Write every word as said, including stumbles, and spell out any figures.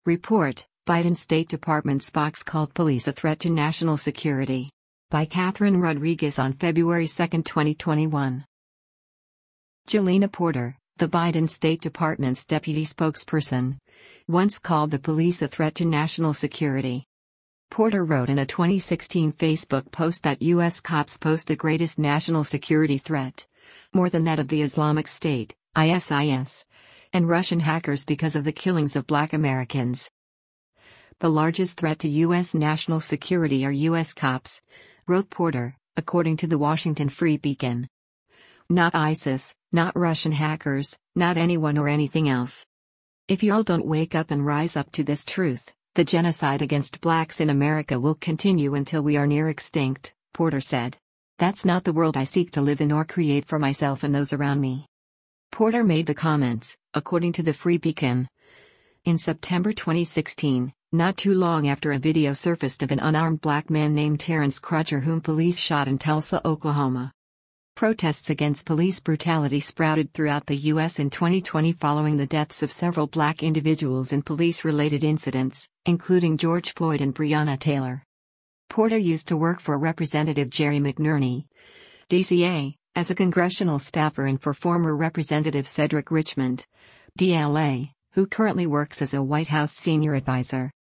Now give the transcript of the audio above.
Report, Biden State Department spokes called police a threat to national security. By Catherine Rodriguez on February second, twenty twenty-one. Jelena Porter, the Biden State Department's deputy spokesperson, once called the police a threat to national security. Porter wrote in a twenty sixteen Facebook post that U S cops pose the greatest national security threat, more than that of the Islamic State, I S I S, and Russian hackers because of the killings of Black Americans. The largest threat to U S national security are U S cops, wrote Porter, according to the Washington Free Beacon. Not ISIS, not Russian hackers, not anyone or anything else. If y'all don't wake up and rise up to this truth, the genocide against blacks in America will continue until we are near extinct, Porter said. That's not the world I seek to live in or create for myself and those around me. Porter made the comments, according to the Free Beacon, in September twenty sixteen, not too long after a video surfaced of an unarmed black man named Terrence Crutcher whom police shot in Tulsa, Oklahoma. Protests against police brutality sprouted throughout the U S in twenty twenty following the deaths of several black individuals in police-related incidents, including George Floyd and Breonna Taylor. Porter used to work for Representative Jerry McNerney, D C A, as a congressional staffer and for former Representative Cedric Richmond, D L A, who currently works as a White House senior advisor.